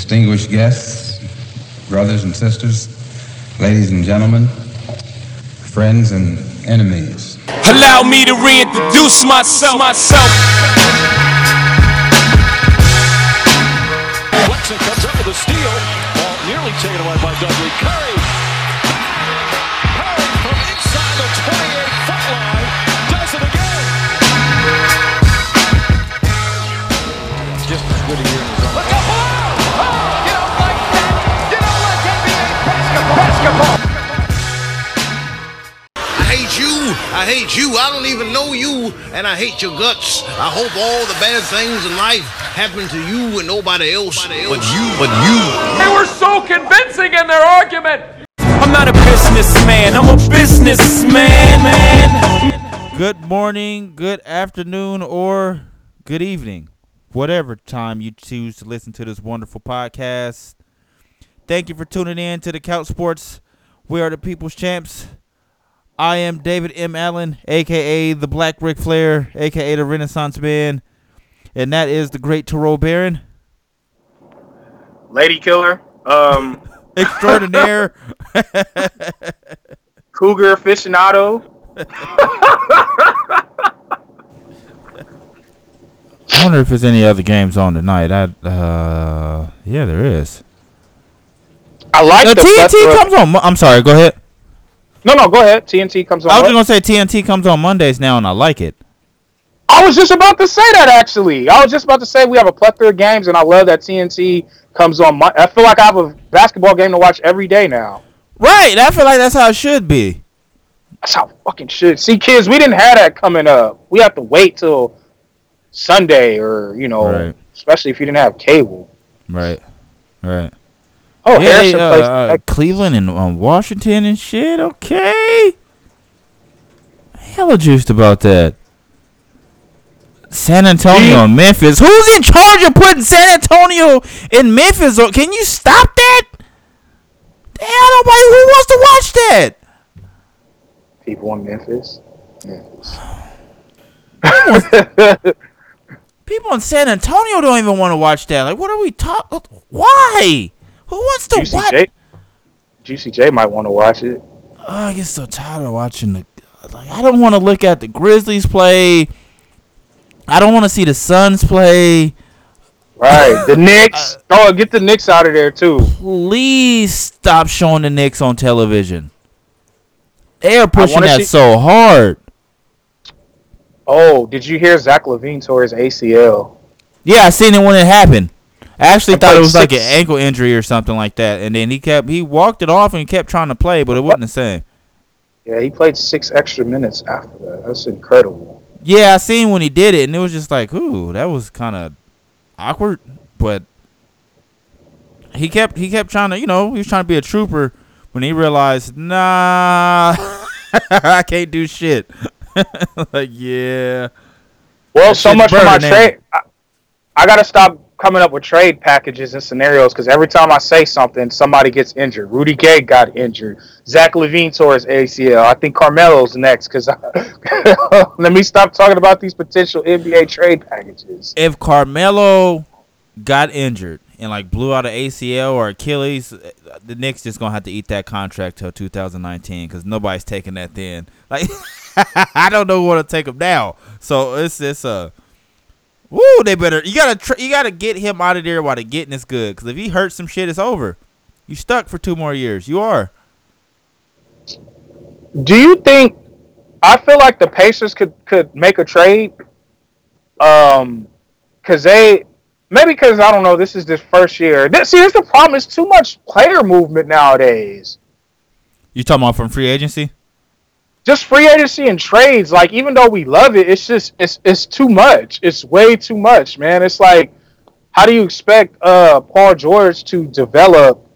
distinguished guests, brothers and sisters, ladies and gentlemen, friends and enemies. Allow me to reintroduce myself. Flexen comes up with a steal. Ball nearly taken away by Dudley. Curry from inside the 28-foot line does it again. Just as good a year in his own. Look up! You don't like that? You don't like NBA basketball. I hate you. I don't even know you, and I hate your guts. I hope all the bad things in life happen to you and nobody else but you. They were so convincing in their argument. I'm not a businessman, I'm a businessman, man. Good morning, good afternoon, or good evening. Whatever time you choose to listen to this wonderful podcast. Thank you for tuning in to the Couch Sports. We are the People's Champs. I am David M. Allen, a.k.a. the Black Ric Flair, a.k.a. the Renaissance Man. And that is the great Terrell Barron. Lady Killer. Extraordinaire. Cougar aficionado. I wonder if there's any other games on tonight. Yeah, there is. I like the TNT comes on. I'm sorry, go ahead. No, go ahead. TNT comes on. I was just going to say TNT comes on Mondays now, and I like it. I was just about to say that, actually. I was just about to say we have a plethora of games, and I love that TNT comes on. I feel like I have a basketball game to watch every day now. Right. I feel like that's how it should be. That's how it fucking should. See, kids, we didn't have that coming up. We have to wait till Sunday or, right. Especially if you didn't have cable. Right. Oh, yeah, Harrison plays Cleveland and Washington and shit. Okay. Hella juiced about that. San Antonio and Memphis. Who's in charge of putting San Antonio in Memphis? Can you stop that? Damn, nobody who wants to watch that. People in Memphis. People in San Antonio don't even want to watch that. Like, what are we talking? Why? Who wants to watch? Juicy J might want to watch it. I get so tired of watching I don't want to look at the Grizzlies play. I don't want to see the Suns play. Right, the Knicks. Get the Knicks out of there too. Please stop showing the Knicks on television. They are pushing that so hard. Oh, did you hear Zach LaVine tore his ACL? Yeah, I seen it when it happened. I actually thought it was like an ankle injury or something like that, and then he walked it off and kept trying to play, but it wasn't the same. Yeah, he played 6 extra minutes after that. That's incredible. Yeah, I seen when he did it, and it was just like, ooh, that was kind of awkward. But he kept trying to, he was trying to be a trooper when he realized, nah, I can't do shit. Like, yeah. Well, so much for my trade. I got to stop coming up with trade packages and scenarios because every time I say something, somebody gets injured. Rudy Gay got injured. Zach LaVine tore his ACL. I think Carmelo's next because let me stop talking about these potential NBA trade packages. If Carmelo got injured and blew out an ACL or Achilles, the Knicks just gonna have to eat that contract till 2019 because nobody's taking that then. I don't know who to take him now. So it's woo, they better. You gotta get him out of there while the getting is good. Because if he hurts some shit, it's over. You stuck for 2 more years. You are. Do you think? I feel like the Pacers could make a trade. Because I don't know. This is their first year. Here's the problem. It's too much player movement nowadays. You talking about from free agency? Just free agency and trades, even though we love it, it's too much. It's way too much, man. It's like, how do you expect Paul George to develop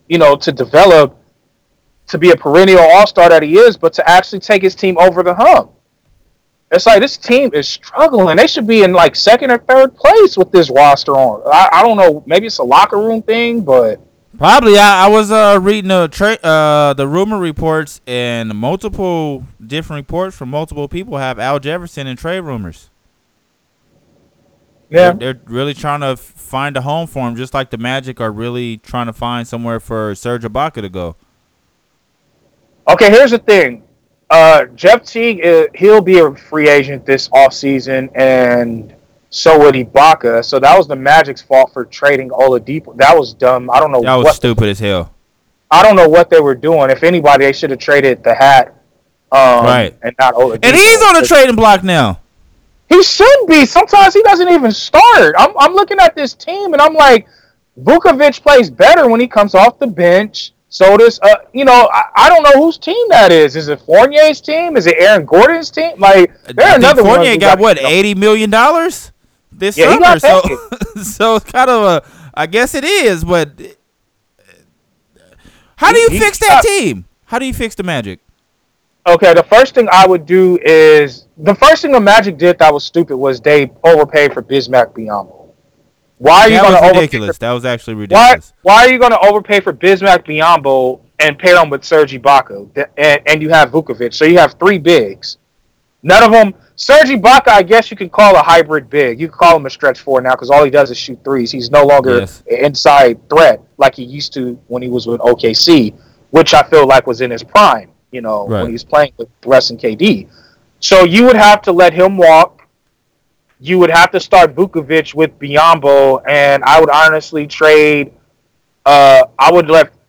to be a perennial all-star that he is, but to actually take his team over the hump? It's like this team is struggling. They should be in second or third place with this roster on. I don't know. Maybe it's a locker room thing, but probably. I was reading the rumor reports, and multiple different reports from multiple people have Al Jefferson in trade rumors. Yeah. They're really trying to find a home for him, just like the Magic are really trying to find somewhere for Serge Ibaka to go. Okay, here's the thing. Jeff Teague, he'll be a free agent this offseason, and so would Ibaka. So that was the Magic's fault for trading Oladipo. That was dumb. I don't know. That was stupid as hell. I don't know what they were doing. If anybody, they should have traded the hat. Right. And not Oladipo. And he's on the trading block now. He should be. Sometimes he doesn't even start. I'm looking at this team, and I'm like, Vukovic plays better when he comes off the bench. So does, I don't know whose team that is. Is it Fournier's team? Is it Aaron Gordon's team? Like, I think Fournier got what, $80 million this summer? So it's kind of I guess it is. But how do you fix that team? How do you fix the Magic? Okay, the first thing I would do is the first thing the Magic did that was stupid was they overpaid for Bismack Biyombo. Why are you going to overpay? Ridiculous. That was actually ridiculous. Why are you going to overpay for Bismack Biyombo and pair him with Serge Ibaka? And you have Vukovic, so you have three bigs. None of them. Serge Ibaka, I guess you could call a hybrid big. You could call him a stretch four now because all he does is shoot threes. He's no longer an inside threat like he used to when he was with OKC, which I feel like was in his prime. When he was playing with Russ and KD. So you would have to let him walk. You would have to start Vukovic with Biyombo, and I would honestly trade. I would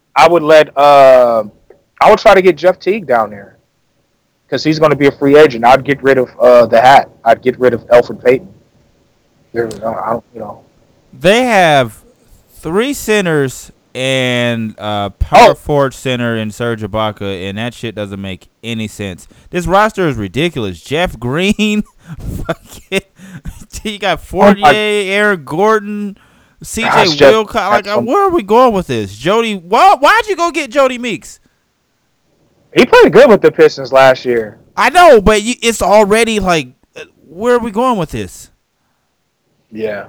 try to get Jeff Teague down there because he's going to be a free agent. I'd get rid of the hat. I'd get rid of Elfrid Payton. They have three centers and power forward center in Serge Ibaka, and that shit doesn't make any sense. This roster is ridiculous. Jeff Green, you got Fournier, Aaron Gordon, CJ Wilcox. Where are we going with this? Jody, why'd you go get Jody Meeks? He played good with the Pistons last year. I know, but it's already where are we going with this? Yeah.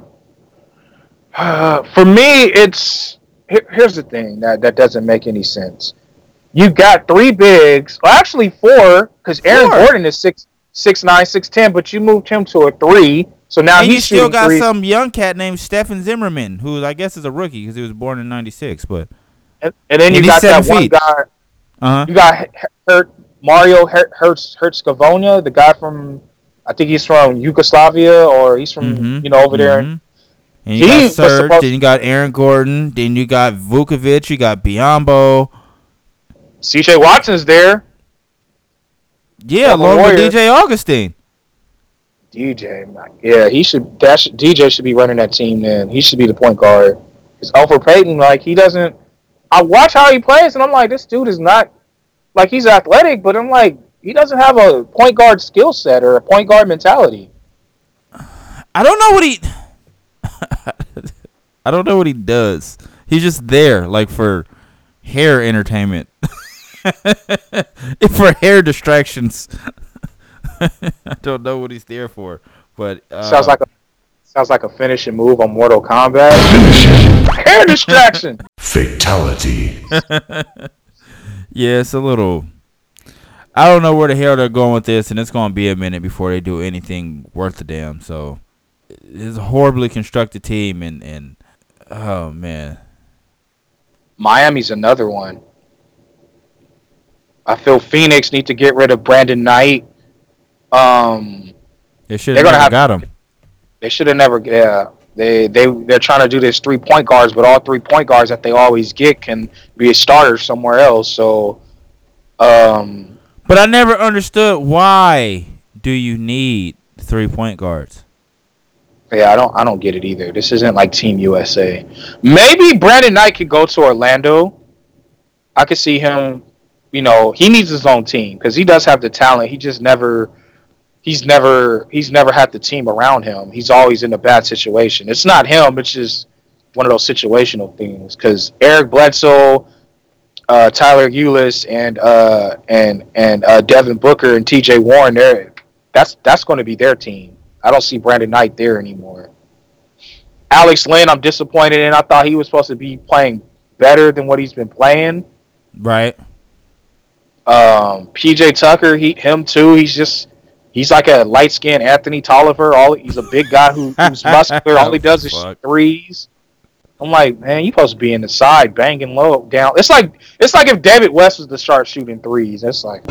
For me, it's. Here's the thing that doesn't make any sense. You got three bigs, well, actually four, because Aaron Gordon is 6'9", 6'10", but you moved him to a 3, so now he's still got threes. Some young cat named Stephen Zimmerman, who I guess is a rookie because he was born in '96. But and then you got that one guy. You got Mario Hertzgovina, the guy from, I think he's from Yugoslavia, or he's from over there. And you got Serge, then you got Aaron Gordon, then you got Vukovic, you got Biyombo. CJ Watson's there. Yeah, along with DJ Augustine. DJ, yeah, DJ should be running that team then. He should be the point guard. Because Elfrid Payton, he doesn't. I watch how he plays, and I'm like, this dude is not, he's athletic, but I'm like, he doesn't have a point guard skill set or a point guard mentality. I don't know what he. I don't know what he does. He's just there, for hair entertainment, for hair distractions. I don't know what he's there for, but sounds like a finishing move on Mortal Kombat. Hair distraction. Fatality. Yeah, it's a little. I don't know where the hell they're going with this, and it's going to be a minute before they do anything worth a damn. So. It's a horribly constructed team, and oh man, Miami's another one. I feel Phoenix need to get rid of Brandon Knight. They should have never got him. They should have never. Yeah, they're trying to do this 3-point guards, but all 3-point guards that they always get can be a starter somewhere else. So, but I never understood why do you need 3-point guards. Yeah, I don't get it either. This isn't like Team USA. Maybe Brandon Knight could go to Orlando. I could see him. He needs his own team because he does have the talent. He's never had the team around him. He's always in a bad situation. It's not him. It's just one of those situational things. Because Eric Bledsoe, Tyler Ulis, and Devin Booker and T.J. Warren, that's going to be their team. I don't see Brandon Knight there anymore. Alex Len, I'm disappointed in. I thought he was supposed to be playing better than what he's been playing. Right. PJ Tucker, him too. He's just He's like a light skinned Anthony Tolliver. He's a big guy who's muscular. All he does is shoot threes. I'm like, man, you supposed to be in the side, banging low down. It's like if David West was to start shooting threes. It's like,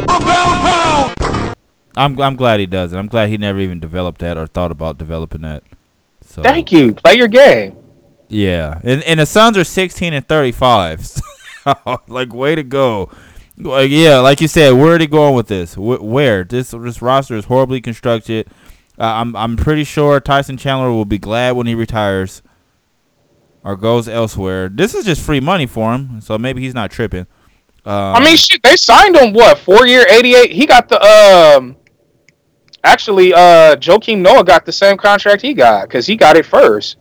I'm glad he does it. I'm glad he never even developed that or thought about developing that. So thank you. Play your game. Yeah, and the Suns are 16 and 35. Like, way to go. Yeah, like you said, where are they going with this? Where this roster is horribly constructed. I'm pretty sure Tyson Chandler will be glad when he retires or goes elsewhere. This is just free money for him, so maybe he's not tripping. I mean, shit, they signed him 4-year, 88. He got the actually Joakim Noah got the same contract he got because he got it first.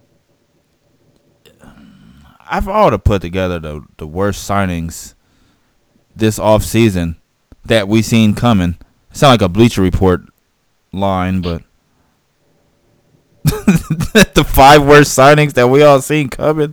I've ought to put together the worst signings this offseason that we seen coming. Sound like a Bleacher Report line, but the 5 worst signings that we all seen coming.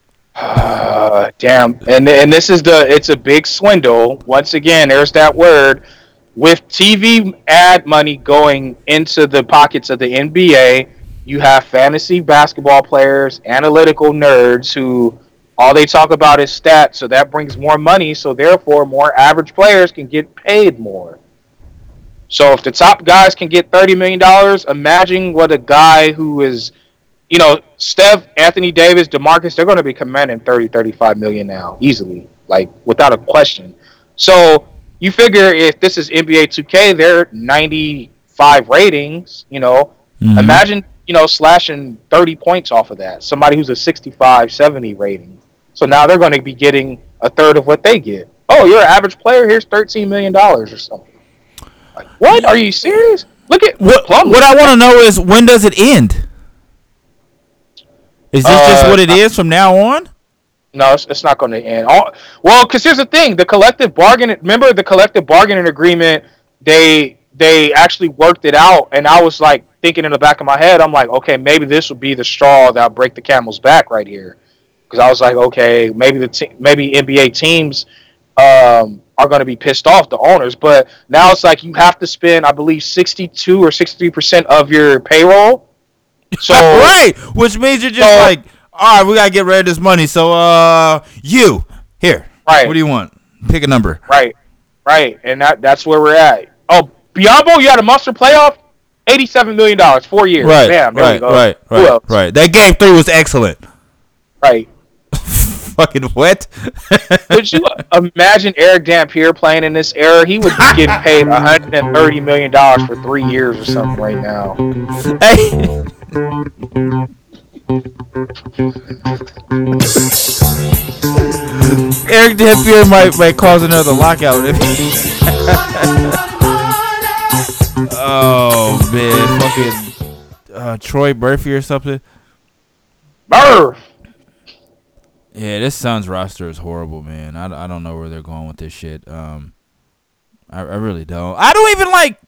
Damn, and this is it's a big swindle. Once again, there's that word. With TV ad money going into the pockets of the NBA, you have fantasy basketball players, analytical nerds who all they talk about is stats, so that brings more money, so therefore more average players can get paid more. So if the top guys can get $30 million, imagine what a guy who is, Steph, Anthony Davis, DeMarcus, they're going to be commanding 30, 35 million now, easily, like without a question. So you figure if this is NBA 2K, they're 95 ratings, imagine, slashing 30 points off of that. Somebody who's a 65, 70 rating. So now they're going to be getting a third of what they get. Oh, you're an average player. Here's $13 million or something. Like, what? Are you serious? Look at what I want to know is, when does it end? Is this just what it is from now on? No, it's not going to end. Well, because here's the thing: the collective bargaining. Remember the collective bargaining agreement? They actually worked it out, and I was like thinking in the back of my head, I'm like, okay, maybe this will be the straw that'll break the camel's back right here. Because I was like, okay, maybe maybe NBA teams are going to be pissed off, the owners. But now it's like you have to spend, I believe, 62 or 63% of your payroll. So right, which means you're just like, all right, we gotta get rid of this money. So, you here, right? What do you want? Pick a number. Right, and that's where we're at. Oh, Biombo, you had a monster playoff, $87 million, 4 years. Right, Bam, there we go. Right. That game 3 was excellent. Right. Fucking what? Could you imagine Eric Dampier playing in this era? He would be getting paid $130 million for 3 years or something right now. Hey. Eric Dampier might cause another lockout. Oh man, fucking Troy Murphy or something. Murph. Yeah, this Suns roster is horrible, man. I don't know where they're going with this shit. I really don't. I don't even like.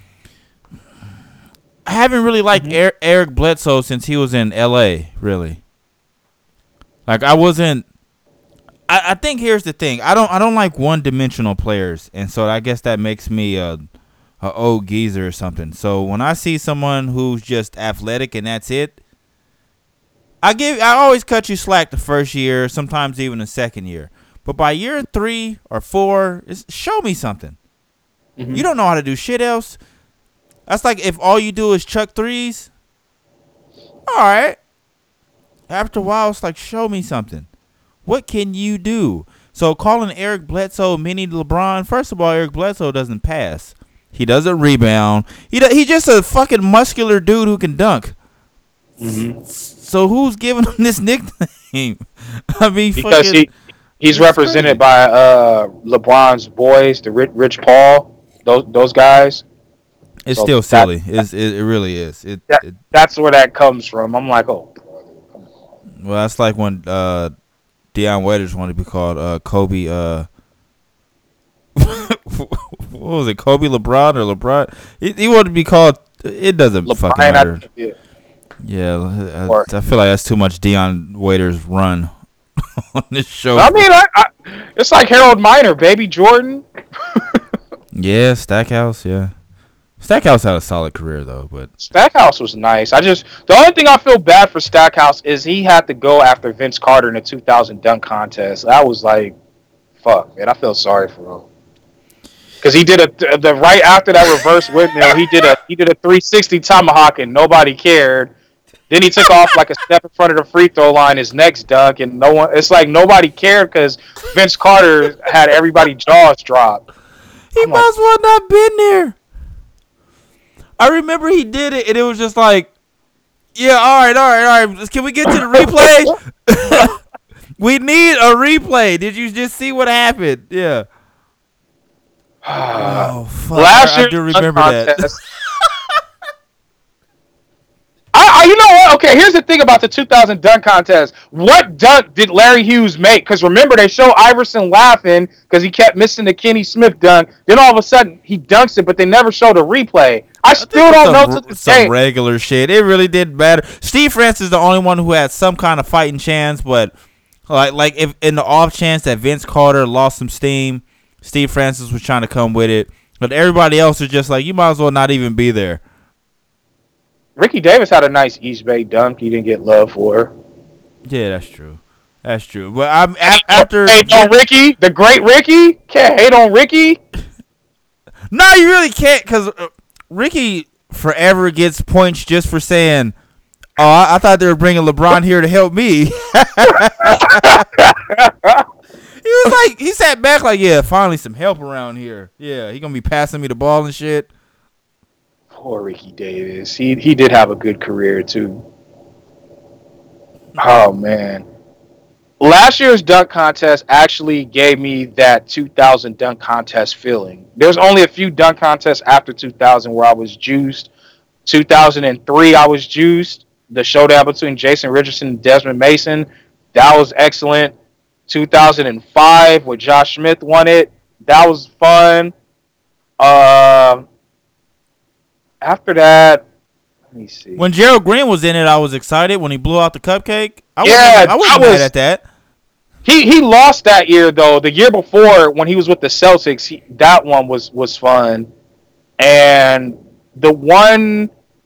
I haven't really liked Eric Bledsoe since he was in L.A., really. Like, I wasn't... I think here's the thing. I don't like one-dimensional players, and so I guess that makes me a old geezer or something. So when I see someone who's just athletic and that's it, I always cut you slack the first year, sometimes even the second year. But by year 3 or 4, show me something. Mm-hmm. You don't know how to do shit else. That's like if all you do is chuck threes. All right. After a while, it's like, show me something. What can you do? So calling Eric Bledsoe mini LeBron, first of all, Eric Bledsoe doesn't pass. He doesn't rebound. He's just a fucking muscular dude who can dunk. Mm-hmm. So who's giving him this nickname? I mean, because he's represented by LeBron's boys, the Rich Paul, those guys. It's so still silly. It really is. That's where that comes from. I'm like, oh. Well, that's like when Deion Waiters wanted to be called Kobe. What was it? Kobe LeBron or LeBron? He wanted to be called. It doesn't LeBron, fucking matter. Yeah, I feel like that's too much Deion Waiters run on this show. I mean, it's like Harold Miner, Baby Jordan. Yeah, Stackhouse. Yeah. Stackhouse had a solid career though, but Stackhouse was nice. The only thing I feel bad for Stackhouse is he had to go after Vince Carter in the 2000 dunk contest. That was like, fuck, man. I feel sorry for him because he did the right after that reverse windmill. He did a 360 tomahawk and nobody cared. Then he took off like a step in front of the free throw line. His next dunk and no one. It's like nobody cared because Vince Carter had everybody jaws drop. He might as well not been there. I remember he did it, and it was just like, yeah, all right. Can we get to the replay? We need a replay. Did you just see what happened? Yeah. Oh, fuck. Last year, I do remember that. You know what? Okay, here's the thing about the 2000 dunk contest. What dunk did Larry Hughes make? Because remember, they show Iverson laughing because he kept missing the Kenny Smith dunk. Then all of a sudden, he dunks it, but they never showed a replay. I still don't know to this day. Some regular shit. It really didn't matter. Steve Francis is the only one who had some kind of fighting chance, but like if in the off chance that Vince Carter lost some steam, Steve Francis was trying to come with it. But everybody else was just like, you might as well not even be there. Ricky Davis had a nice East Bay dunk he didn't get love for. Yeah, that's true. That's true. But I'm after hate on Ricky, the great Ricky. Can't hate on Ricky. No, you really can't, because Ricky forever gets points just for saying, "Oh, I thought they were bringing LeBron here to help me." He sat back like, "Yeah, finally some help around here. Yeah, he gonna be passing me the ball and shit." Poor Ricky Davis. He did have a good career too. Oh man. Last year's dunk contest actually gave me that 2000 dunk contest feeling. There's only a few dunk contests after 2000 where I was juiced. 2003 I was juiced. The showdown between Jason Richardson and Desmond Mason, that was excellent. 2005 where Josh Smith won it, that was fun. After that, let me see. When Gerald Green was in it, I was excited when he blew out the cupcake. I wasn't mad at that. He lost that year though. The year before, when he was with the Celtics, that one was fun. And the one,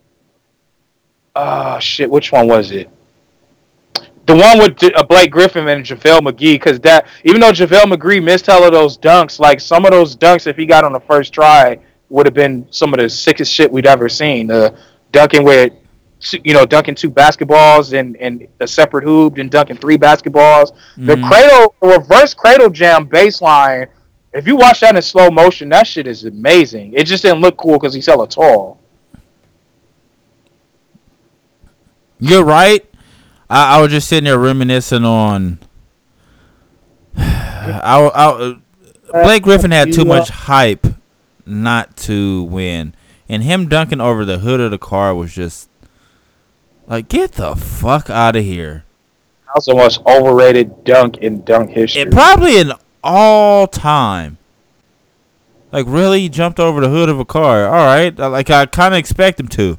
which one was it? The one with Blake Griffin and JaVale McGee, because that, even though JaVale McGee missed all of those dunks, like some of those dunks, if he got on the first try, would have been some of the sickest shit we'd ever seen. Dunking with, dunking 2 basketballs and a separate hoop, and dunking 3 basketballs. Mm-hmm. The reverse cradle jam baseline, if you watch that in slow motion, that shit is amazing. It just didn't look cool because he's hella tall. You're right. I was just sitting there reminiscing on. Blake Griffin had too much hype not to win, and him dunking over the hood of the car was just like, get the fuck out of here. That was the most overrated dunk in dunk history. Probably in all time. Like, really? He jumped over the hood of a car. All right. Like, I kind of expect him to.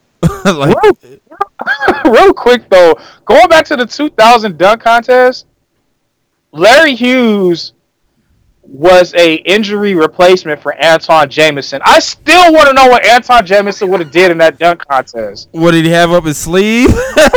Real quick, though, going back to the 2000 dunk contest, Larry Hughes was a injury replacement for Antawn Jamison. I still want to know what Antawn Jamison would have did in that dunk contest. What did he have up his sleeve?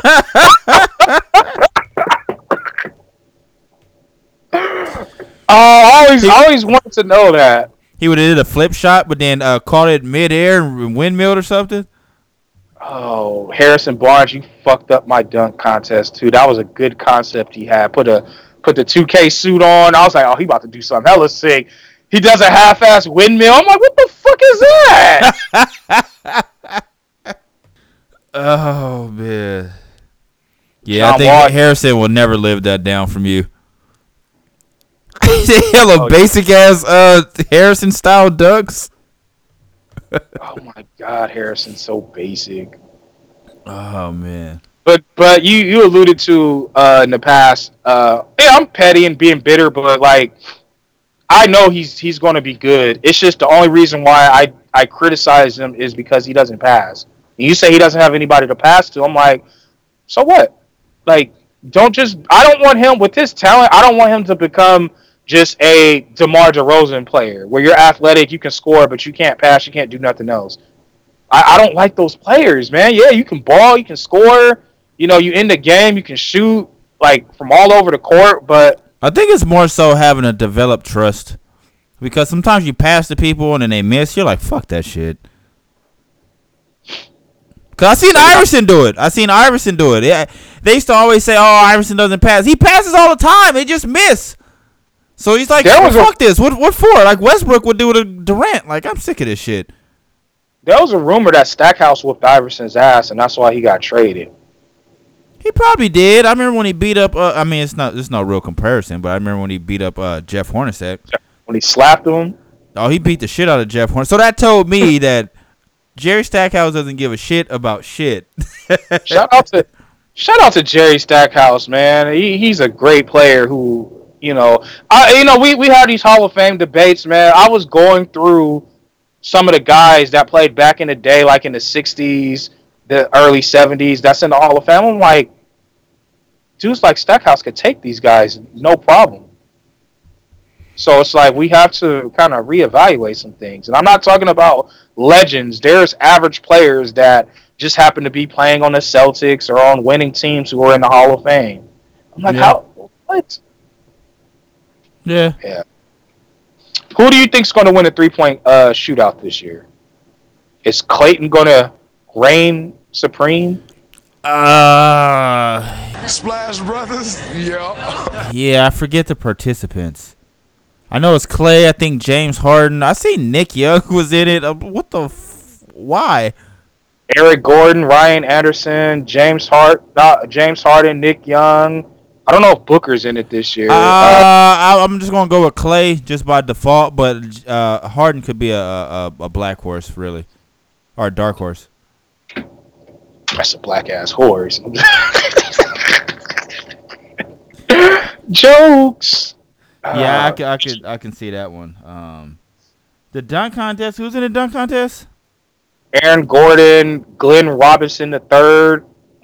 I always wanted to know that. He would have did a flip shot, but then caught it midair and windmilled or something. Oh, Harrison Barnes, you fucked up my dunk contest too. That was a good concept he had. Put the 2K suit on. I was like, oh, he about to do something hella sick. He does a half-ass windmill. I'm like, what the fuck is that? Oh, man. Yeah, I think Harrison will never live that down from you. Hella basic-ass Harrison-style dunks. Oh, my God, Harrison's so basic. Oh, man. But you alluded to in the past, I'm petty and being bitter, but like I know he's going to be good. It's just the only reason why I criticize him is because he doesn't pass. And you say he doesn't have anybody to pass to. I'm like, so what? Like, I don't want him with his talent. I don't want him to become just a DeMar DeRozan player where you're athletic, you can score, but you can't pass, you can't do nothing else. I don't like those players, man. Yeah, you can ball, you can score. You know, you in the game, you can shoot like from all over the court, but I think it's more so having a developed trust. Because sometimes you pass to people and then they miss. You're like, fuck that shit. Because I seen Iverson do it. Yeah, they used to always say, oh, Iverson doesn't pass. He passes all the time. They just miss. So he's like, fuck this. What for? Like Westbrook would do to Durant. Like, I'm sick of this shit. There was a rumor that Stackhouse whooped Iverson's ass, and that's why he got traded. He probably did. I remember when he beat up. I mean, it's no real comparison, but I remember when he beat up Jeff Hornacek. When he slapped him. Oh, he beat the shit out of Jeff Hornacek. So that told me that Jerry Stackhouse doesn't give a shit about shit. Shout out to Jerry Stackhouse, man. He's a great player who, you know, we had these Hall of Fame debates, man. I was going through some of the guys that played back in the day, like in the 60s, the early 70s, that's in the Hall of Fame. I'm like, dudes like Stackhouse could take these guys, no problem. So it's like we have to kind of reevaluate some things. And I'm not talking about legends. There's average players that just happen to be playing on the Celtics or on winning teams who are in the Hall of Fame. I'm like, what? Yeah. Who do you think's going to win a 3-point shootout this year? Is Clayton going to reign supreme? Splash Brothers? Yeah. Yeah, I forget the participants. I know it's Clay. I think James Harden. I see Nick Young was in it. What the? Why? Eric Gordon, Ryan Anderson, James Harden, Nick Young. I don't know if Booker's in it this year. I'm just gonna go with Clay just by default, but Harden could be a black horse, really, or a dark horse. That's a black ass horse. Jokes. Yeah, I can see that one. The dunk contest. Who's in the dunk contest? Aaron Gordon, Glenn Robinson III,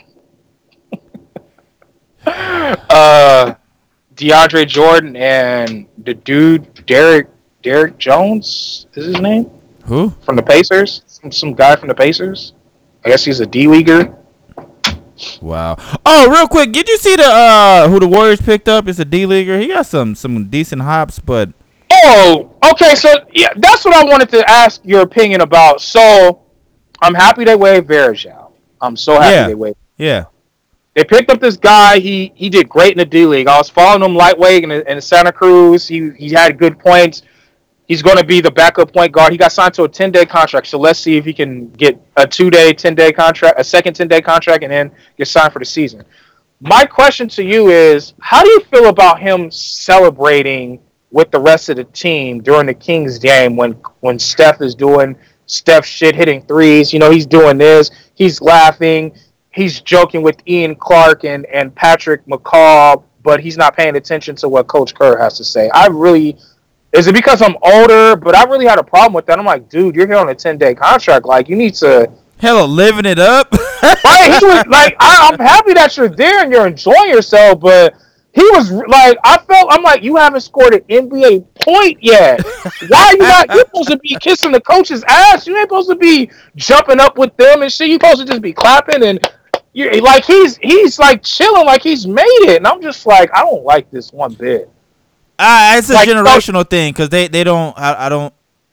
DeAndre Jordan, and the dude Derek Jones is his name. Who? From the Pacers. Some guy from the Pacers. I guess he's a D-leaguer. Wow. Oh, real quick, did you see the who the Warriors picked up? It's a D-leaguer. He got some decent hops, but oh, okay. So yeah, that's what I wanted to ask your opinion about. So I'm happy they waived Varejao. I'm so happy they waived. Yeah. They picked up this guy. He did great in the D-League. I was following him lightweight in Santa Cruz. He had good points. He's going to be the backup point guard. He got signed to a 10-day contract, so let's see if he can get a 2-day, 10-day contract, a second 10-day contract, and then get signed for the season. My question to you is, how do you feel about him celebrating with the rest of the team during the Kings game when Steph is doing Steph shit, hitting threes? You know, he's doing this. He's laughing. He's joking with Ian Clark and Patrick McCaw, but he's not paying attention to what Coach Kerr has to say. Is it because I'm older? But I really had a problem with that. I'm like, dude, you're here on a 10-day contract. Like, you need to... Hello, living it up. Right? He was like, I'm happy that you're there and you're enjoying yourself, but he was like, I'm like, you haven't scored an NBA point yet. Why are you not? You're supposed to be kissing the coach's ass. You ain't supposed to be jumping up with them and shit. You're supposed to just be clapping and... You're, like, he's like chilling like he's made it. And I'm just like, I don't like this one bit. It's a generational thing because they don't. I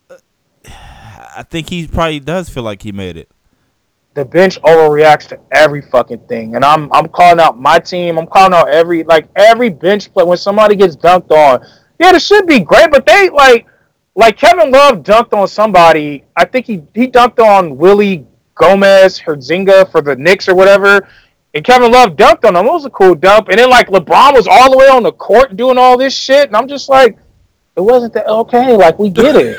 think he probably does feel like he made it. The bench overreacts to every fucking thing, and I'm calling out my team. I'm calling out every bench play when somebody gets dunked on. Yeah, this should be great, but they like Kevin Love dunked on somebody. I think he dunked on Willie Gomez Herzinga for the Knicks or whatever. And Kevin Love dunked on him. It was a cool dunk. And then, like, LeBron was all the way on the court doing all this shit. And I'm just like, it wasn't that okay. Like, we get it.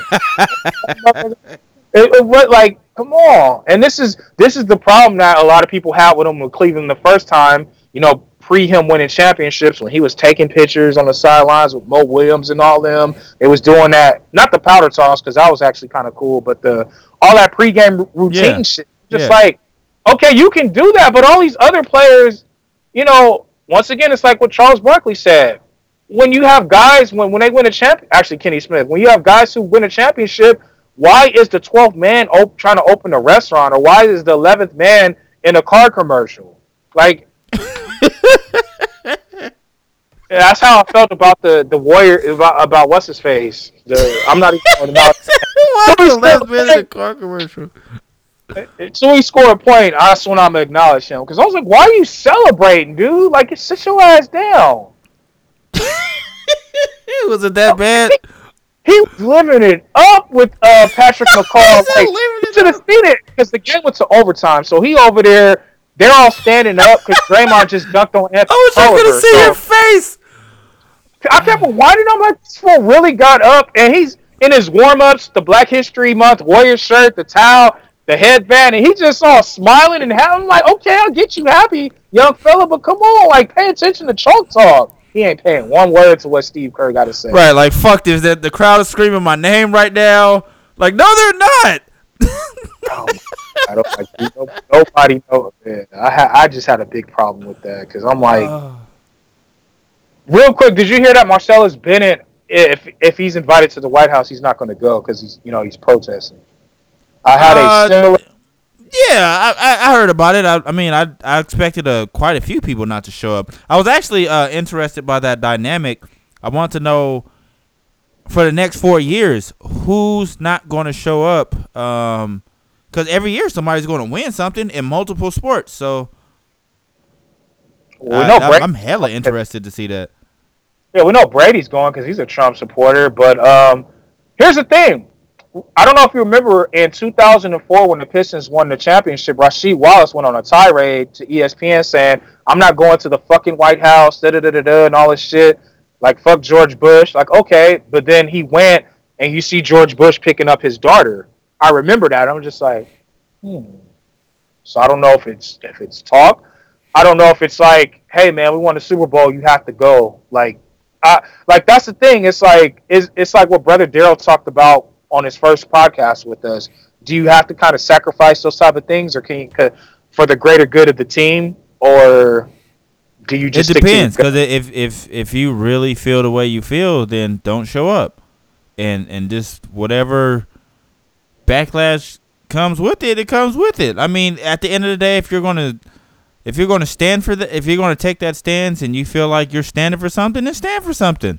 it was like, come on. And this is the problem that a lot of people had with him with Cleveland the first time, you know, pre him winning championships, when he was taking pictures on the sidelines with Mo Williams and all them. It was doing that, not the powder toss, because that was actually kind of cool, but all that pregame routine shit. Just like, okay, you can do that, but all these other players, you know, once again, it's like what Charles Barkley said. when you have guys when they win a champion, actually Kenny Smith, when you have guys who win a championship, why is the 12th man trying to open a restaurant, or why is the 11th man in a car commercial? Like, that's how I felt about the Warrior, about what's his face. I'm not even talking about. Why the 11th man in a car commercial? So he scored a point. That's when I'm gonna acknowledge him, because I was like, "Why are you celebrating, dude? Like, sit your ass down." Was it that bad? He was living it up with Patrick McCall. Like, you should have seen it, because the game went to overtime. So he over there, they're all standing up because Draymond just dunked on Anthony. I was just gonna see your face. I kept winding. I'm like, this fool really got up, and he's in his warm-ups, the Black History Month Warrior shirt, the towel, the headband, and he just all smiling and happy. I'm like, okay, I'll get you happy, young fella, but come on, like, pay attention to Chalk Talk. He ain't paying one word to what Steve Kerr got to say. Right, like, fuck this. That the crowd is screaming my name right now. Like, no, they're not. I don't like nobody knows. Man. I just had a big problem with that, because I'm like, real quick, did you hear that Marcellus Bennett, if he's invited to the White House, he's not going to go because he's protesting. I had a similar. Yeah, I heard about it. I mean, I expected quite a few people not to show up. I was actually interested by that dynamic. I want to know, for the next 4 years, who's not going to show up. Because every year somebody's going to win something in multiple sports. So I'm hella interested to see that. Yeah, we know Brady's going because he's a Trump supporter. But here's the thing. I don't know if you remember in 2004 when the Pistons won the championship, Rasheed Wallace went on a tirade to ESPN saying, "I'm not going to the fucking White House, and all this shit. Like, fuck George Bush." Like, okay, but then he went and you see George Bush picking up his daughter. I remember that. I'm just like, So I don't know if it's talk. I don't know if it's like, hey man, we won the Super Bowl, you have to go. Like that's the thing. It's like what Brother Daryl talked about on his first podcast with us. Do you have to kind of sacrifice those type of things, or can you, for the greater good of the team, or do you just? It depends, because if you really feel the way you feel, then don't show up, and just whatever backlash comes with it, it comes with it. I mean, at the end of the day, if you're gonna stand for if you're gonna take that stance and you feel like you're standing for something, then stand for something.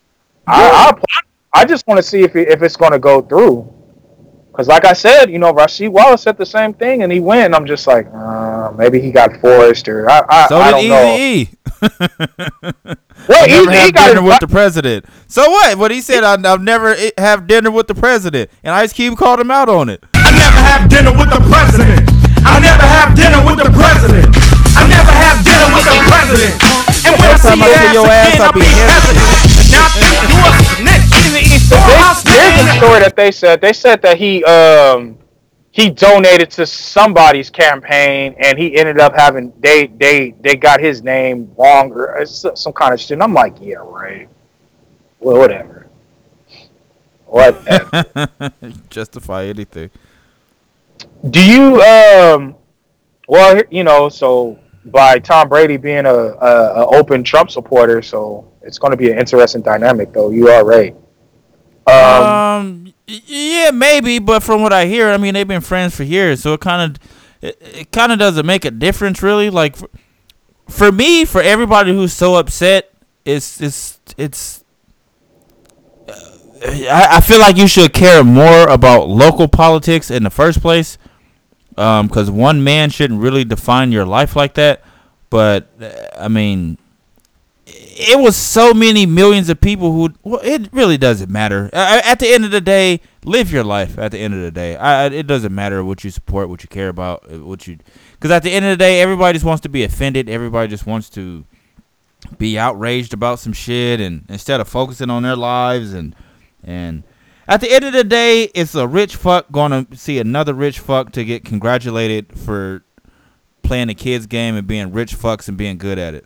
I just want to see if it's going to go through. Because like I said, Rasheed Wallace said the same thing, and he went. I'm just like, maybe he got forced, or I don't know. Eazy-E. Well, never have dinner with the president. So what? What he said, I'll never have dinner with the president. And Ice Cube called him out on it. I never have dinner with the president. I never have dinner with the president. I never have dinner with the president. And when I see your ass, I'll be hesitant. Now I think you are next in the storehouse. Here's the story that they said. They said that he donated to somebody's campaign, and he ended up having they got his name wrong or some kind of shit. And I'm like, yeah, right. Well, whatever. Justify anything. Do you so by Tom Brady being a open Trump supporter, so it's going to be an interesting dynamic, though. You are right. Yeah, maybe, but from what I hear, I mean, they've been friends for years, so it kind of doesn't make a difference, really. Like, for me, for everybody who's so upset, I feel like you should care more about local politics in the first place, because one man shouldn't really define your life like that. But I mean, it was so many millions of people who. Well, it really doesn't matter. At the end of the day, live your life. At the end of the day, it doesn't matter what you support, what you care about, because at the end of the day, everybody just wants to be offended. Everybody just wants to be outraged about some shit, and instead of focusing on their lives and at the end of the day, it's a rich fuck going to see another rich fuck to get congratulated for playing a kid's game and being rich fucks and being good at it.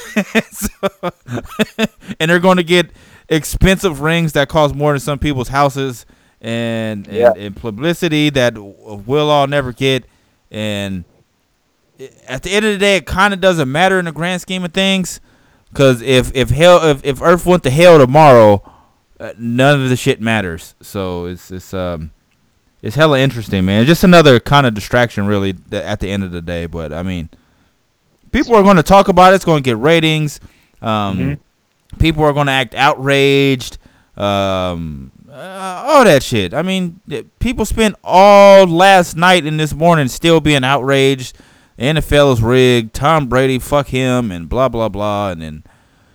And they're going to get expensive rings that cost more than some people's houses and publicity that we'll all never get. And at the end of the day, it kind of doesn't matter in the grand scheme of things. Because if Earth went to hell tomorrow, none of the shit matters. So it's hella interesting, man. Just another kind of distraction, really, at the end of the day. But I mean, people are going to talk about it. It's going to get ratings. People are going to act outraged. All that shit. I mean, people spent all last night and this morning still being outraged. The NFL is rigged. Tom Brady, fuck him, and blah, blah, blah. And then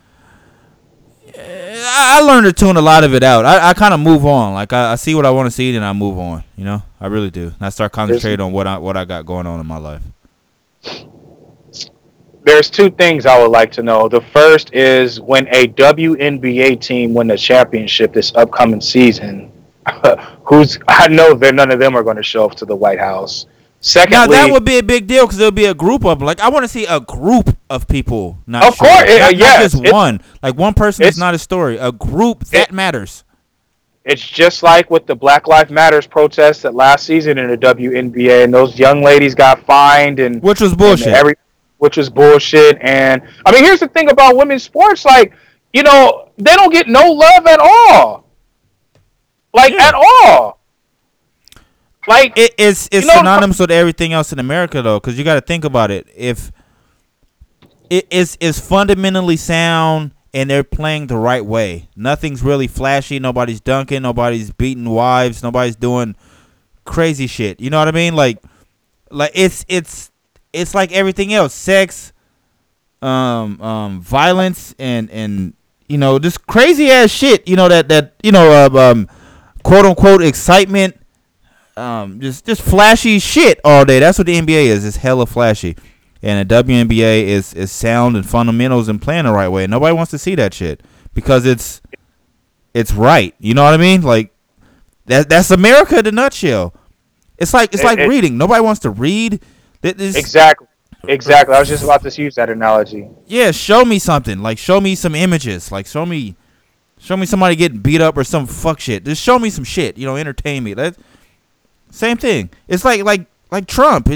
I learned to tune a lot of it out. I kind of move on. Like, I see what I want to see, then I move on. You know? I really do. And I start concentrating on what I got going on in my life. There's two things I would like to know. The first is when a WNBA team win the championship this upcoming season, I know that none of them are going to show up to the White House. Secondly, now that would be a big deal because there'll be a group of them. Like, I want to see a group of people. Not of course, not just one. Like, one person is not a story. A group that matters. It's just like with the Black Lives Matters protests that last season in the WNBA, and those young ladies got fined, and which was bullshit. Which was bullshit. And I mean, here's the thing about women's sports: like, you know, they don't get no love at all. Like, at all. Like, it's synonymous with everything else in America, though, because you got to think about it. If it's fundamentally sound and they're playing the right way, nothing's really flashy. Nobody's dunking. Nobody's beating wives. Nobody's doing crazy shit. You know what I mean? Like it's like everything else: sex, violence, and you know, this crazy ass shit. You know that you know, quote unquote excitement. Just flashy shit all day. That's what the NBA is. It's hella flashy, and the WNBA is sound and fundamentals and playing the right way. Nobody wants to see that shit because it's right. You know what I mean? Like that's America in a nutshell. It's like reading. Nobody wants to read. Exactly. I was just about to use that analogy. Yeah, show me something. Like, show me some images. Like, show me somebody getting beat up or some fuck shit. Just show me some shit. You know, entertain me. Same thing. It's like Trump.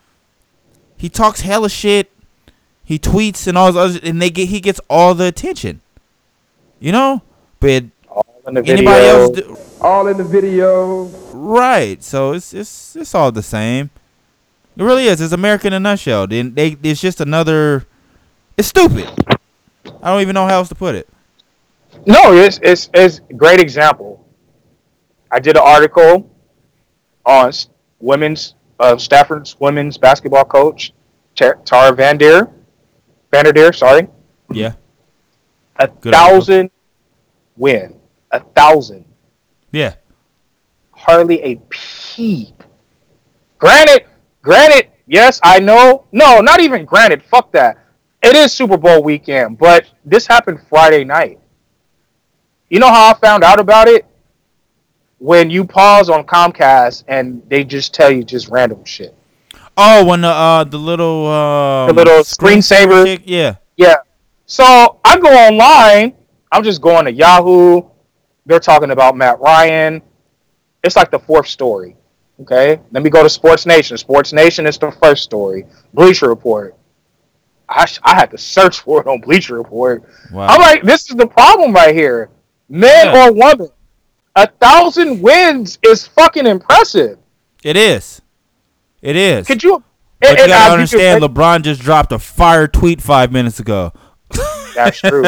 He talks hella shit. He tweets and all those others, and he gets all the attention. You know, but all in the anybody video. else all in the video. Right. So it's all the same. It really is. It's America in a nutshell. It's just another. It's stupid. I don't even know how else to put it. No, it's a great example. I did an article on Stafford's women's basketball coach, Tara Vanderveer. Sorry. Yeah. 1,000 win. 1,000. Yeah. Hardly a peep. Granted, yes, I know. No, not even granted. Fuck that. It is Super Bowl weekend, but this happened Friday night. You know how I found out about it? When you pause on Comcast and they just tell you just random shit. Oh, when the little screensaver. Yeah. So I go online. I'm just going to Yahoo. They're talking about Matt Ryan. It's like the fourth story. Okay, let me go to Sports Nation. Sports Nation is the first story. Bleacher Report. I had to search for it on Bleacher Report. Wow. I'm like, this is the problem right here. Man or woman, 1,000 wins is fucking impressive. It is. Could you? But you gotta understand, LeBron just dropped a fire tweet 5 minutes ago. That's true.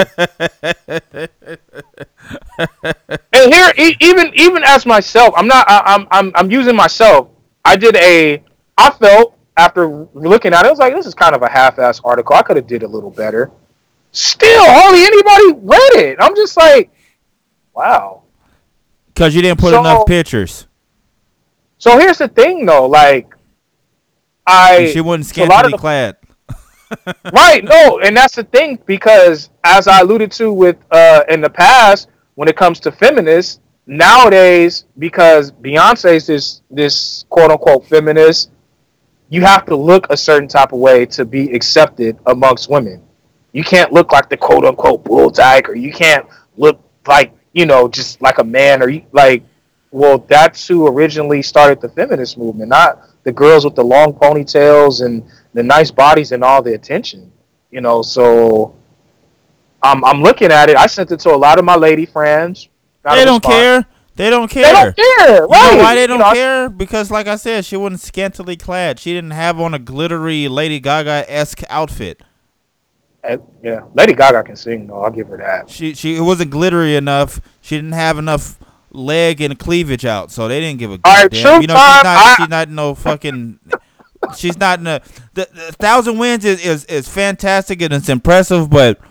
And here, even as myself, I'm using myself. I felt after looking at it, I was like, this is kind of a half-ass article. I could have did a little better. Still, hardly anybody read it. I'm just like, wow. Because you didn't put enough pictures. So here's the thing, though. Like, she wasn't scantily clad. Right, no, and that's the thing, because as I alluded to with in the past, when it comes to feminists, nowadays, because Beyonce's this quote unquote feminist, you have to look a certain type of way to be accepted amongst women. You can't look like the quote unquote bull tiger. You can't look like, you know, just like a man, or well, that's who originally started the feminist movement, not the girls with the long ponytails and the nice bodies and all the attention, you know. So I'm looking at it. I sent it to a lot of my lady friends. They don't care. They don't care. They don't care. Right. You know why they don't care? Because, like I said, she wasn't scantily clad. She didn't have on a glittery Lady Gaga-esque outfit. Yeah, Lady Gaga can sing, though. I'll give her that. It wasn't glittery enough. She didn't have enough leg and cleavage out, so they didn't give a damn. You know, she's not no fucking. She's not in the 1,000 Wins is fantastic and it's impressive, but.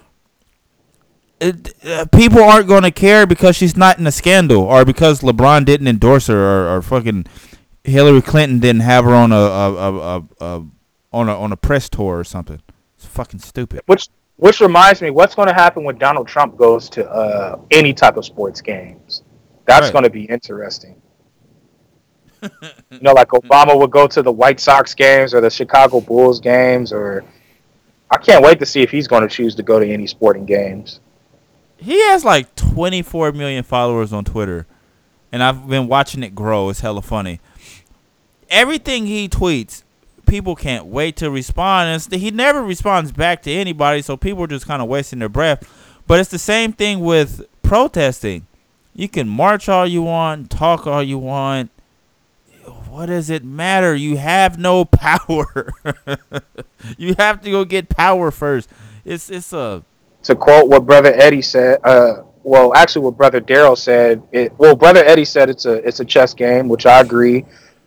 People aren't going to care because she's not in a scandal or because LeBron didn't endorse her or fucking Hillary Clinton didn't have her on a press tour or something. It's fucking stupid. Which reminds me, what's going to happen when Donald Trump goes to any type of sports games? That's going to be interesting. You know, like Obama would go to the White Sox games or the Chicago Bulls games, or I can't wait to see if he's going to choose to go to any sporting games. He has like 24 million followers on Twitter, and I've been watching it grow. It's hella funny. Everything he tweets, people can't wait to respond. And he never responds back to anybody, so people are just kind of wasting their breath. But it's the same thing with protesting. You can march all you want, talk all you want. What does it matter? You have no power. You have to go get power first. It's a... To quote what Brother Eddie said, actually what Brother Daryl said, Brother Eddie said it's a chess game, which I agree.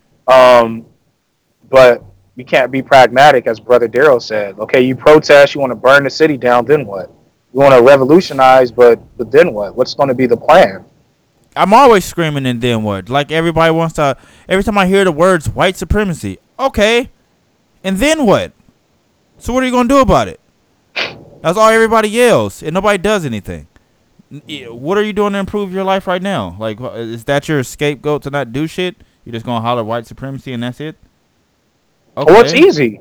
But you can't be pragmatic, as Brother Daryl said. Okay, you protest, you want to burn the city down, then what? You want to revolutionize, but then what? What's going to be the plan? I'm always screaming and then what? Like everybody wants to, every time I hear the words white supremacy, okay, and then what? So what are you going to do about it? That's all everybody yells, and nobody does anything. What are you doing to improve your life right now? Like, is that your scapegoat to not do shit? You're just gonna holler white supremacy and that's it? Okay. Well, it's easy.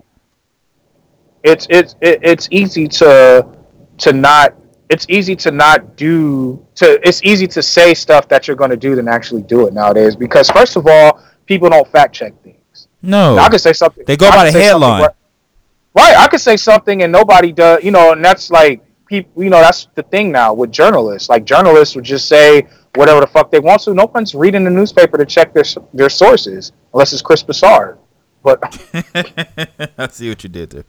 It's easy to not. It's easy to not do. It's easy to say stuff that you're going to do than actually do it nowadays. Because first of all, people don't fact check things. No, now, I could say something. They go by the headline. Right, I could say something and nobody does, and that's like people, that's the thing now with journalists. Like journalists would just say whatever the fuck they want to. No one's reading the newspaper to check their sources unless it's Chris Broussard. But I see what you did there.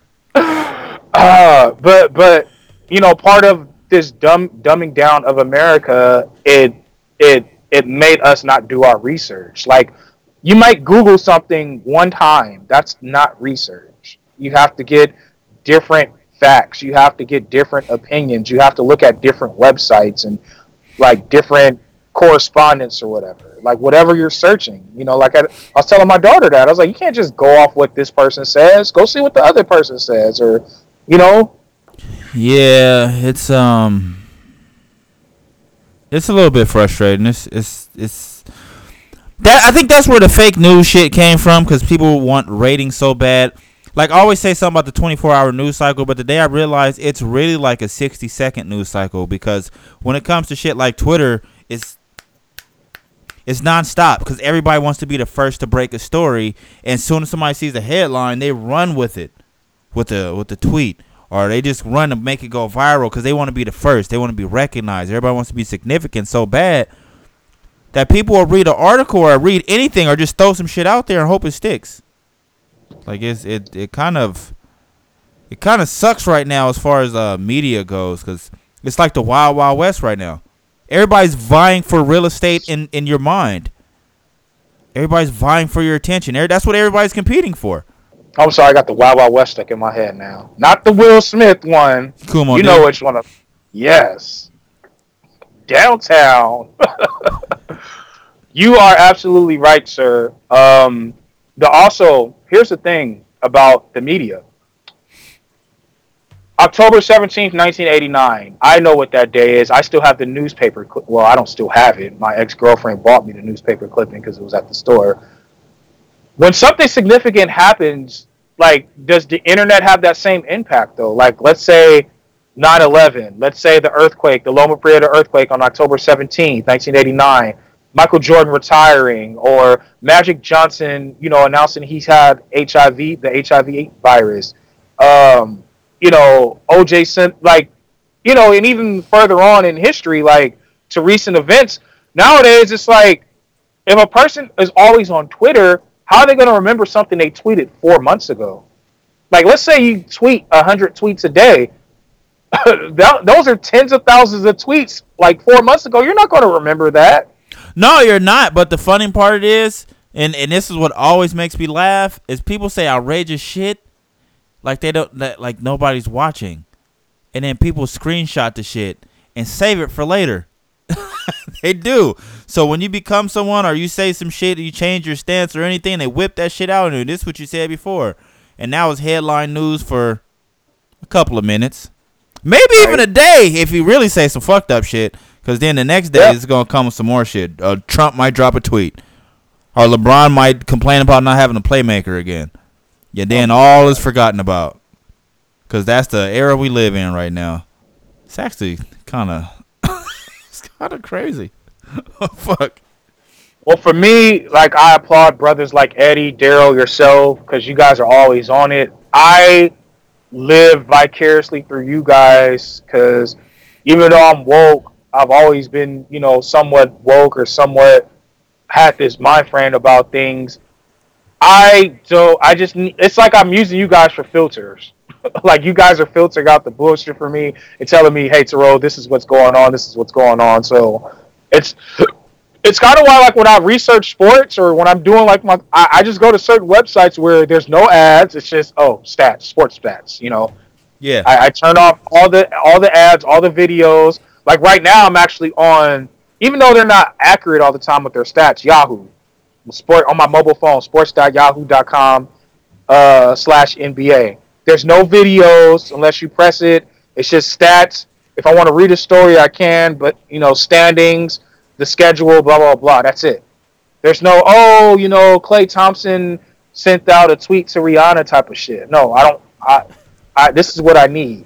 But part of this dumbing down of America, it made us not do our research. Like you might Google something one time, that's not research. You have to get different facts. You have to get different opinions. You have to look at different websites and like different correspondence or whatever. Like whatever you're searching. Like I was telling my daughter that. I was like, you can't just go off what this person says. Go see what the other person says, or Yeah, it's a little bit frustrating. It's that I think that's where the fake news shit came from, because people want ratings so bad. Like, I always say something about the 24-hour news cycle, but today I realized it's really like a 60-second news cycle, because when it comes to shit like Twitter, it's nonstop, because everybody wants to be the first to break a story, and as soon as somebody sees the headline, they run with it, with the tweet, or they just run to make it go viral because they want to be the first. They want to be recognized. Everybody wants to be significant so bad that people will read an article or read anything or just throw some shit out there and hope it sticks. Like it kind of sucks right now as far as media goes, because it's like the Wild Wild West right now. Everybody's vying for real estate in your mind. Everybody's vying for your attention. That's what everybody's competing for. I'm sorry, I got the Wild Wild West stuck in my head now. Not the Will Smith one. Come on, you know which one. Yes. Downtown. You are absolutely right, sir. Here's the thing about the media. October 17th, 1989. I know what that day is. I still have the newspaper. Well, I don't still have it. My ex-girlfriend bought me the newspaper clipping because it was at the store. When something significant happens, like, does the internet have that same impact, though? Like, let's say 9/11. Let's say the earthquake, the Loma Prieta earthquake on October 17th, 1989. Michael Jordan retiring, or Magic Johnson, announcing he's had HIV, the HIV virus. O.J. Simpson, like, you know, and even further on in history, like to recent events. Nowadays, it's like if a person is always on Twitter, how are they going to remember something they tweeted 4 months ago? Like, let's say you tweet 100 tweets a day. Those are tens of thousands of tweets like 4 months ago. You're not going to remember that. No, you're not. But the funny part is, and this is what always makes me laugh, is people say outrageous shit like they don't, like nobody's watching. And then people screenshot the shit and save it for later. They do. So when you become someone or you say some shit or you change your stance or anything, they whip that shit out and this is what you said before. And now it's headline news for a couple of minutes. Maybe even a day if you really say some fucked up shit. Because then the next day it's going to come with some more shit. Trump might drop a tweet. Or LeBron might complain about not having a playmaker again. Yeah, then all is forgotten about. Because that's the era we live in right now. It's actually kind of... it's kind of crazy. Fuck. Well, for me, like, I applaud brothers like Eddie, Daryl, yourself, because you guys are always on it. I live vicariously through you guys because even though I'm woke, I've always been, you know, somewhat woke or somewhat had this mind frame about things. It's like I'm using you guys for filters. Like, you guys are filtering out the bullshit for me and telling me, hey, Terrell, this is what's going on. This is what's going on. So it's kind of why, like, when I research sports or when I'm doing, like, I just go to certain websites where there's no ads. It's just, stats, sports stats, you know. Yeah. I turn off all the ads, all the videos. Like, right now I'm actually on, even though they're not accurate all the time with their stats, Yahoo. Sport on my mobile phone, sports.yahoo.com/NBA. There's no videos unless you press it. It's just stats. If I want to read a story, I can, but, you know, standings, the schedule, blah, blah, blah. That's it. There's no, Klay Thompson sent out a tweet to Rihanna type of shit. No, I don't. This is what I need.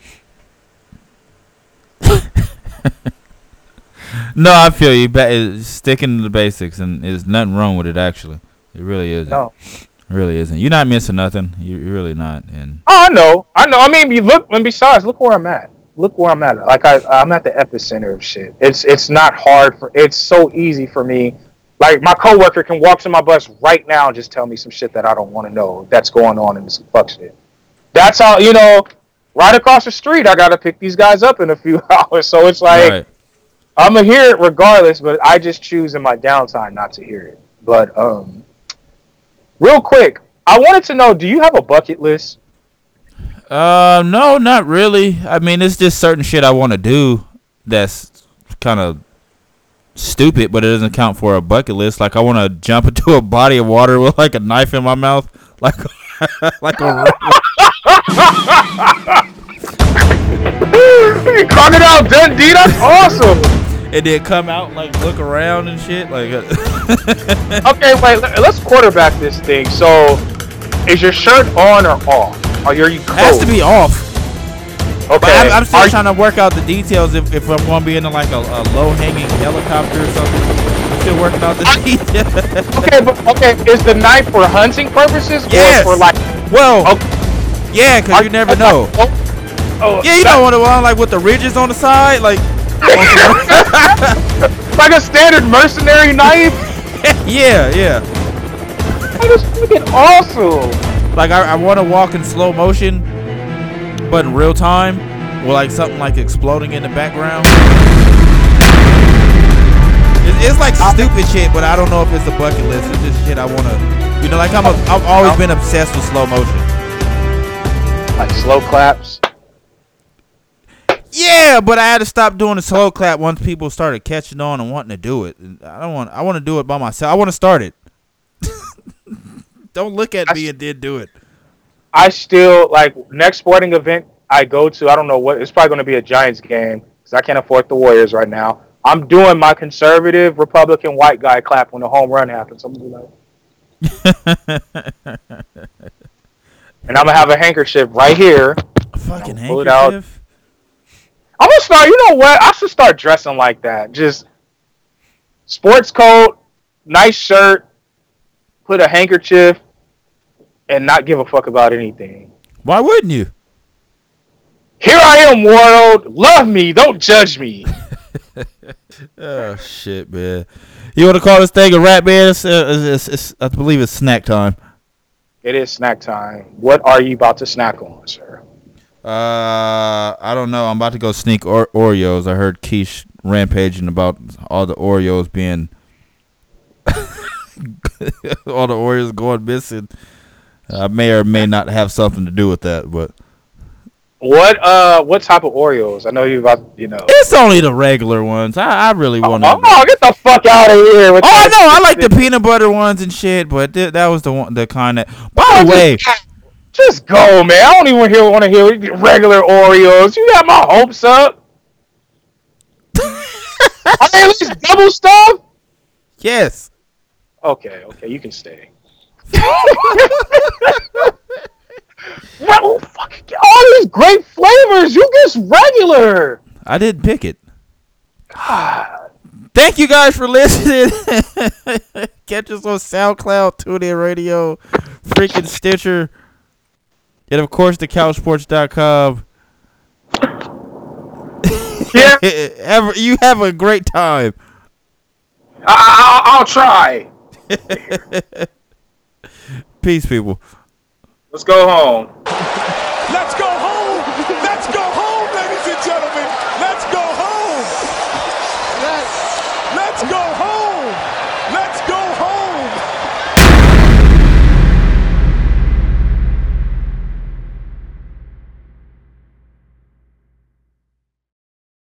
No, I feel you. Sticking to the basics, and there's nothing wrong with it, actually. It really isn't. No. It really isn't. You're not missing nothing. You're really not. And I know. I mean, you look, and besides, look where I'm at. Look where I'm at. Like, I'm at the epicenter of shit. It's not hard. It's so easy for me. Like, my coworker can walk to my bus right now and just tell me some shit that I don't want to know that's going on in some fuck shit. That's how, you know, right across the street, I got to pick these guys up in a few hours. So it's like, right. I'm going to hear it regardless, but I just choose in my downtime not to hear it. But real quick, I wanted to know, do you have a bucket list? No, not really. I mean, it's just certain shit I want to do that's kind of stupid, but it doesn't count for a bucket list. Like, I want to jump into a body of water with, like, a knife in my mouth. Like like a... Crocodile Dundee, that's awesome. And then come out and, like, look around and shit. Like, okay, wait. Let's quarterback this thing. So, is your shirt on or off? Or are you cold? It has to be off. Okay. But I'm still trying to work out the details. If I'm going to be in like a low-hanging helicopter or something, I'm still working out the details. Okay. Is the knife for hunting purposes? Yes. Or for like? Well. Okay. Yeah, because you never know. Yeah, you don't want to like with the ridges on the side, like. Like a standard mercenary knife? Yeah. That is freaking awesome. Like, I want to walk in slow motion, but in real time, with like something like exploding in the background. It's like stupid shit, but I don't know if it's a bucket list. It's just shit I want to, you know, like I've always been obsessed with slow motion. Like slow claps? Yeah, but I had to stop doing the slow clap once people started catching on and wanting to do it. I want to do it by myself. I want to start it. Don't look at me and then do it. I still, like, next sporting event I go to, I don't know what, it's probably going to be a Giants game because I can't afford the Warriors right now. I'm doing my conservative Republican white guy clap when a home run happens. I'm going to be like. And I'm going to have a handkerchief right here. A fucking handkerchief? Pull it out. I'm going to start, you know what? I should start dressing like that. Just sports coat, nice shirt, put a handkerchief, and not give a fuck about anything. Why wouldn't you? Here I am, world. Love me. Don't judge me. Oh, shit, man. You want to call this thing a rap, man? I believe it's snack time. It is snack time. What are you about to snack on, sir? I don't know. I'm about to go sneak Oreos. I heard Keish rampaging about all the Oreos being... all the Oreos going missing. I may or may not have something to do with that, but... What type of Oreos? I know you about, It's only the regular ones. I really want to. Oh, get the fuck out of here! Oh, I know. I like the peanut butter ones and shit, but that was the kind that. By the way, just go, man. I don't even want to hear regular Oreos. You got my hopes up. Are they at least double stuffed? Yes. Okay, you can stay. Well, fuck, all these great flavors. You just regular. I didn't pick it. God. Thank you guys for listening. Catch us on SoundCloud, TuneIn Radio, freaking Stitcher, and of course thecouchsports.com. Yeah. You have a great time. I'll try. Peace, people. Let's go home.